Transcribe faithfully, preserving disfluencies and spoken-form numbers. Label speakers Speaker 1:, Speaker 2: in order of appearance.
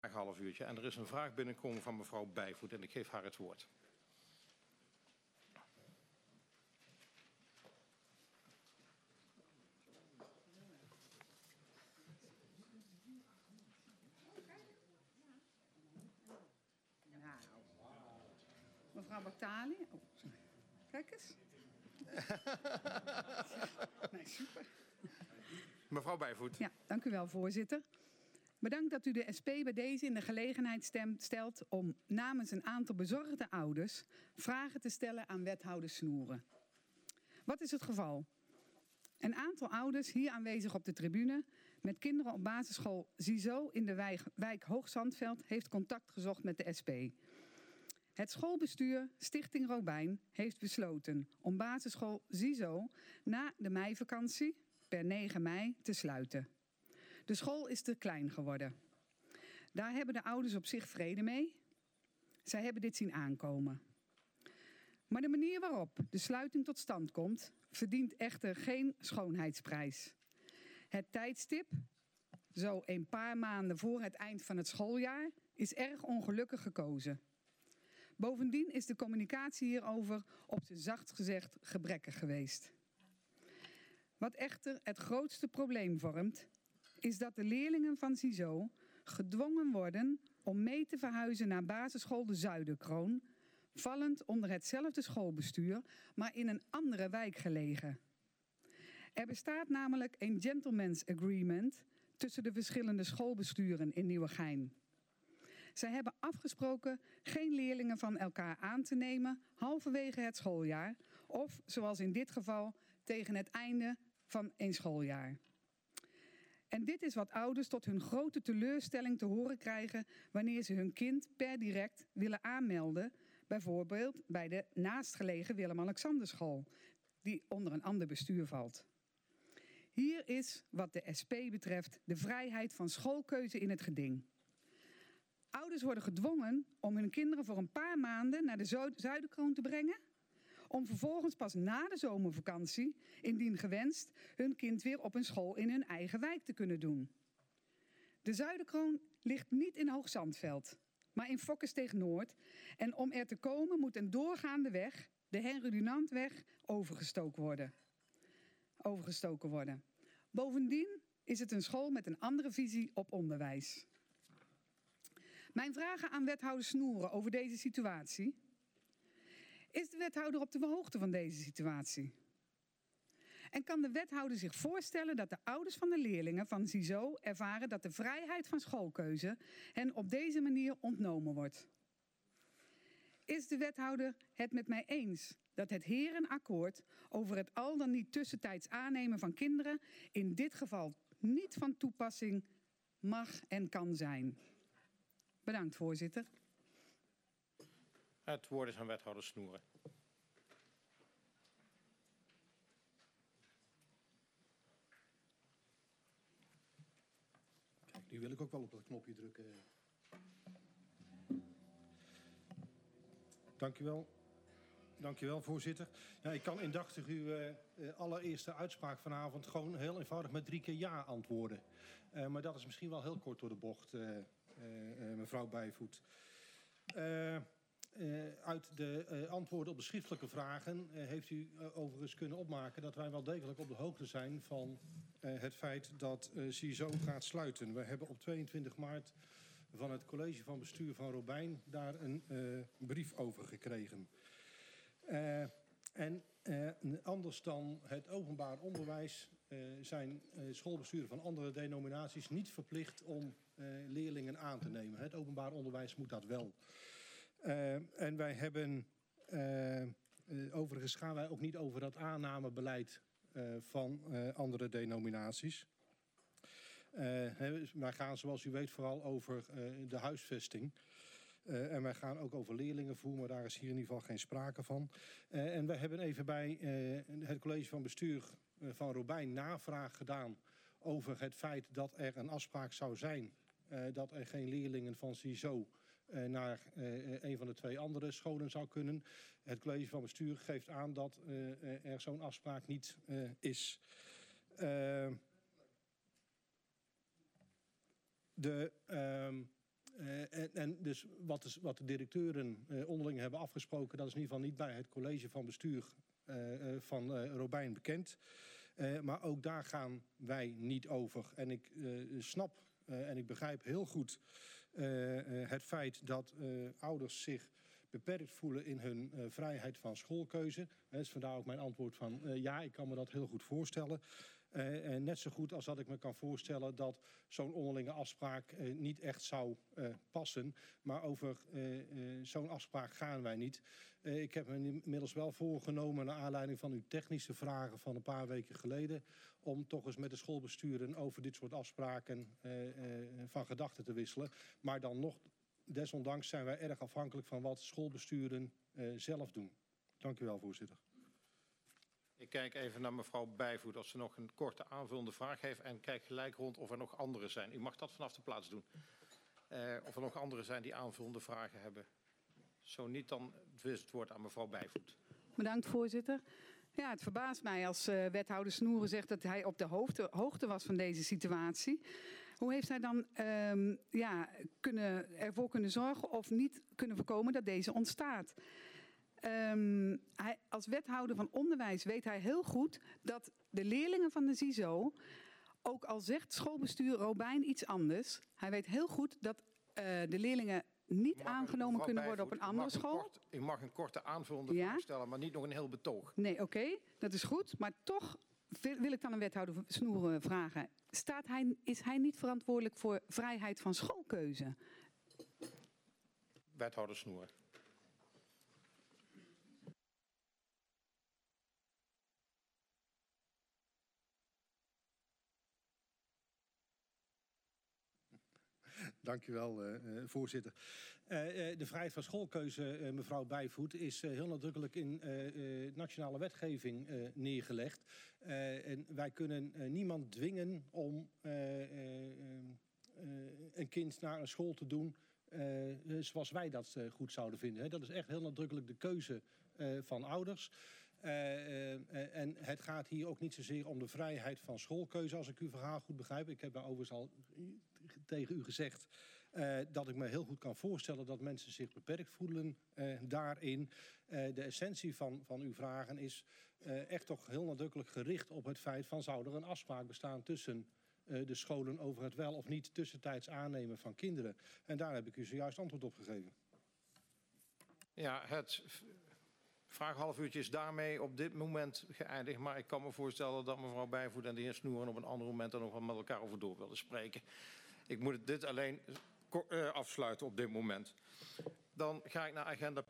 Speaker 1: Een half uurtje. En er is een vraag binnenkomen van mevrouw Bijvoet en ik geef haar het woord.
Speaker 2: Nou, mevrouw Bactali. Oh, kijk eens. Nee, super.
Speaker 1: Mevrouw Bijvoet.
Speaker 2: Ja, dank u wel, voorzitter. Bedankt dat u de S P bij deze in de gelegenheid stemt, stelt om namens een aantal bezorgde ouders vragen te stellen aan wethouder Snoeren. Wat is het geval? Een aantal ouders hier aanwezig op de tribune met kinderen op basisschool Zizo in de wijk, wijk Hoogzandveld heeft contact gezocht met de S P. Het schoolbestuur Stichting Robijn heeft besloten om basisschool Zizo na de meivakantie per negen mei te sluiten. De school is te klein geworden. Daar hebben de ouders op zich vrede mee. Zij hebben dit zien aankomen. Maar de manier waarop de sluiting tot stand komt, verdient echter geen schoonheidsprijs. Het tijdstip, zo een paar maanden voor het eind van het schooljaar, is erg ongelukkig gekozen. Bovendien is de communicatie hierover op zijn zachtst gezegd gebrekkig geweest. Wat echter het grootste probleem vormt, is dat de leerlingen van Zizo gedwongen worden om mee te verhuizen naar basisschool de Zuiderkroon, vallend onder hetzelfde schoolbestuur, maar in een andere wijk gelegen. Er bestaat namelijk een gentleman's agreement tussen de verschillende schoolbesturen in Nieuwegein. Zij hebben afgesproken geen leerlingen van elkaar aan te nemen halverwege het schooljaar of, zoals in dit geval, tegen het einde van een schooljaar. En dit is wat ouders tot hun grote teleurstelling te horen krijgen wanneer ze hun kind per direct willen aanmelden, bijvoorbeeld bij de naastgelegen Willem-Alexanderschool, die onder een ander bestuur valt. Hier is, wat de S P betreft, de vrijheid van schoolkeuze in het geding. Ouders worden gedwongen om hun kinderen voor een paar maanden naar de Zuiderkroon te brengen, om vervolgens pas na de zomervakantie, indien gewenst, hun kind weer op een school in hun eigen wijk te kunnen doen. De Zuiderkroon ligt niet in Hoogzandveld, maar in Fokkes tegen Noord. En om er te komen moet een doorgaande weg, de Henry Dunantweg, overgestoken worden. overgestoken worden. Bovendien is het een school met een andere visie op onderwijs. Mijn vragen aan wethouder Snoeren over deze situatie. Is de wethouder op de hoogte van deze situatie? En kan de wethouder zich voorstellen dat de ouders van de leerlingen van Zizo ervaren dat de vrijheid van schoolkeuze hen op deze manier ontnomen wordt? Is de wethouder het met mij eens dat het herenakkoord over het al dan niet tussentijds aannemen van kinderen in dit geval niet van toepassing mag en kan zijn? Bedankt, voorzitter.
Speaker 1: Het woord is aan wethouder Snoeren.
Speaker 3: Kijk, nu wil ik ook wel op dat knopje drukken. Dank u wel. Dank u wel, voorzitter. Ja, ik kan indachtig uw uh, allereerste uitspraak vanavond gewoon heel eenvoudig met drie keer ja antwoorden. Uh, maar dat is misschien wel heel kort door de bocht, uh, uh, uh, mevrouw Bijvoet. Uh, Uh, uit de uh, antwoorden op de schriftelijke vragen uh, heeft u uh, overigens kunnen opmaken dat wij wel degelijk op de hoogte zijn van uh, het feit dat uh, Zizo gaat sluiten. We hebben op tweeëntwintig maart van het college van bestuur van Robijn daar een uh, brief over gekregen. Uh, en uh, anders dan het openbaar onderwijs uh, zijn uh, schoolbesturen van andere denominaties niet verplicht om uh, leerlingen aan te nemen. Het openbaar onderwijs moet dat wel. Uh, en wij hebben, uh, uh, overigens gaan wij ook niet over dat aannamebeleid uh, van uh, andere denominaties. Uh, he, wij gaan, zoals u weet, vooral over uh, de huisvesting. Uh, en wij gaan ook over leerlingenvoer, maar daar is hier in ieder geval geen sprake van. Uh, en wij hebben even bij uh, het college van bestuur uh, van Robijn navraag gedaan over het feit dat er een afspraak zou zijn uh, dat er geen leerlingen van Zizo Uh, naar uh, een van de twee andere scholen zou kunnen. Het college van bestuur geeft aan dat uh, er zo'n afspraak niet uh, is. Uh, de, uh, en dus wat, is, wat de directeuren uh, onderling hebben afgesproken, dat is in ieder geval niet bij het college van bestuur uh, uh, van uh, Robijn bekend. Uh, maar ook daar gaan wij niet over. En ik uh, snap uh, en ik begrijp heel goed uh, uh, het feit dat uh, ouders zich beperkt voelen in hun uh, vrijheid van schoolkeuze. Dus vandaar ook mijn antwoord van uh, ja, ik kan me dat heel goed voorstellen. Uh, net zo goed als dat ik me kan voorstellen dat zo'n onderlinge afspraak uh, niet echt zou uh, passen. Maar over uh, uh, zo'n afspraak gaan wij niet. Uh, ik heb me inmiddels wel voorgenomen, naar aanleiding van uw technische vragen van een paar weken geleden, om toch eens met de schoolbesturen over dit soort afspraken uh, uh, van gedachten te wisselen. Maar dan nog, desondanks zijn wij erg afhankelijk van wat schoolbesturen uh, zelf doen. Dank u wel, voorzitter.
Speaker 1: Ik kijk even naar mevrouw Bijvoet of ze nog een korte aanvullende vraag heeft. En kijk gelijk rond of er nog anderen zijn. U mag dat vanaf de plaats doen. Uh, of er nog anderen zijn die aanvullende vragen hebben. Zo niet, dan is het woord aan mevrouw Bijvoet.
Speaker 2: Bedankt, voorzitter. Ja, het verbaast mij als uh, wethouder Snoeren zegt dat hij op de hoogte, hoogte was van deze situatie. Hoe heeft hij dan um, ja, kunnen, ervoor kunnen zorgen of niet kunnen voorkomen dat deze ontstaat? Um, hij, als wethouder van onderwijs weet hij heel goed dat de leerlingen van de S I S O, ook al zegt schoolbestuur Robijn iets anders, hij weet heel goed dat uh, de leerlingen niet aangenomen een, kunnen worden op een andere school.
Speaker 1: Een kort, u mag een korte aanvullende
Speaker 2: ja?
Speaker 1: vraag stellen, maar niet nog een heel betoog.
Speaker 2: Nee, oké, okay, dat is goed. Maar toch wil ik dan een wethouder Snoeren vragen. Staat hij, is hij niet verantwoordelijk voor vrijheid van schoolkeuze?
Speaker 1: Wethouder Snoeren.
Speaker 3: Dank u wel, uh, voorzitter. Uh, uh, de vrijheid van schoolkeuze, uh, mevrouw Bijvoet, is uh, heel nadrukkelijk in uh, uh, nationale wetgeving uh, neergelegd. Uh, en wij kunnen uh, niemand dwingen om uh, uh, uh, een kind naar een school te doen uh, zoals wij dat uh, goed zouden vinden. Hè. Dat is echt heel nadrukkelijk de keuze uh, van ouders. Uh, uh, en het gaat hier ook niet zozeer om de vrijheid van schoolkeuze, als ik uw verhaal goed begrijp. Ik heb daar overigens al tegen u gezegd uh, dat ik me heel goed kan voorstellen dat mensen zich beperkt voelen uh, daarin. Uh, de essentie van, van uw vragen is uh, echt toch heel nadrukkelijk gericht op het feit van zou er een afspraak bestaan tussen uh, de scholen over het wel of niet tussentijds aannemen van kinderen. En daar heb ik u zojuist antwoord op gegeven.
Speaker 1: Ja, het vraag half uurtje is daarmee op dit moment geëindigd. Maar ik kan me voorstellen dat mevrouw Bijvoet en de heer Snoeren op een ander moment er nog wel met elkaar over door willen spreken. Ik moet dit alleen uh, afsluiten op dit moment. Dan ga ik naar agenda